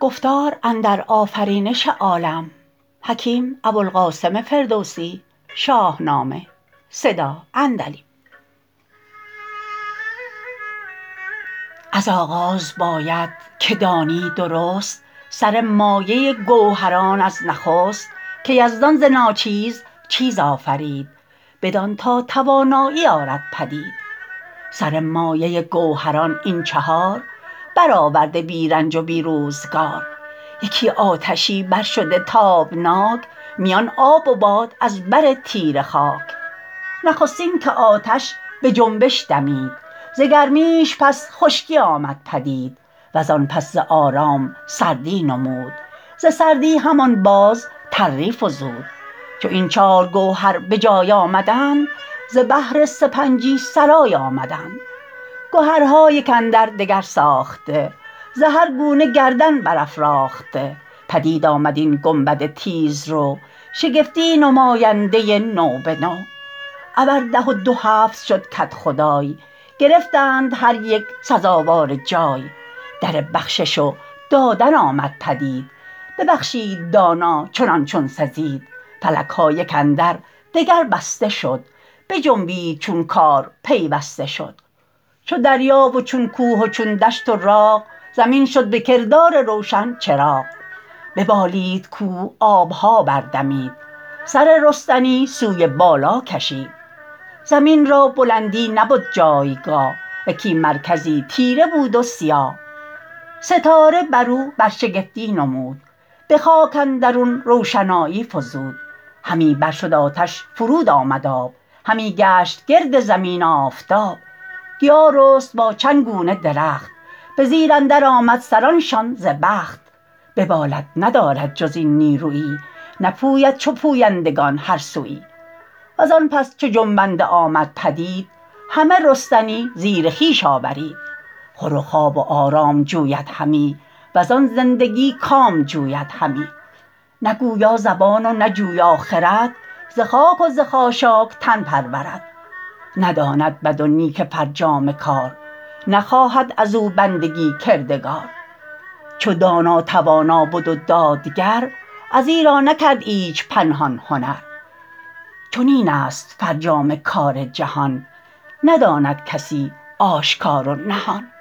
از آغاز باید که دانی درست سر مایه گوهران از نخست که یزدان ز ناچیز چیز آفرید بدان تا توانایی آرد پدید سر مایه گوهران این چهار برآورده بی رنج و بی روزگار یکی آتشی برشده تابناک میان آب و باد از بر تیره خاک نخستین که آتش به جنبش دمید ز گرمیش پس خشکی آمد پدید وزان پس ز آرام سردی نمود ز سردی همان باز تری فزود چو این چار گوهر به جای آمدند ز بهر سپنجی سرای آمدند گهرها یک اندر دگر ساخته ز هر گونه گردن برافراخته پدید آمد این گنبد تیزرو شگفتی نماینده نو به نو ابر 10 و 2 7 شد کدخدای گرفتند هر یک سزاوار جای در بخشش و دادن آمد پدید ببخشید دانا چنان چون سزید فلکها یک اندر دگر بسته شد بجنبید چون کار پیوسته شد چو دریا و چون کوه و چون دشت و راغ زمین شد به کردار روشن چراغ ببالید کوه آبها بردمید سر رستنی سوی بالا کشید زمین را بلندی نبد جایگاه یکی مرکزی تیره بود و سیاه ستاره برو برشگفتی نمود به خاک اندرون روشنایی فزود همی برشد آتش فرود آمد آب همی گشت گرد زمین آفتاب گیا رست با چند گونه درخت به زیر اندر آمد سرانشان ز بخت ببالد ندارد جز این نیرویی نپوید چو پویندگان هر سویی وزان پس چو جنبنده آمد پدید همه رستنی زیر خویش آورید خور و خواب و آرام جوید همی وزان زندگی کام جوید همی نه گویا زبان و نه جویا خرد ز خاک و ز خاشاک تن پرورد نداند بد و نیک فرجام کار نخواهد ازو بندگی کردگار چو دانا توانا بد و دادگر ازیرا نکرد ایچ پنهان هنر چنین است فرجام کار جهان نداند کسی آشکار و نهان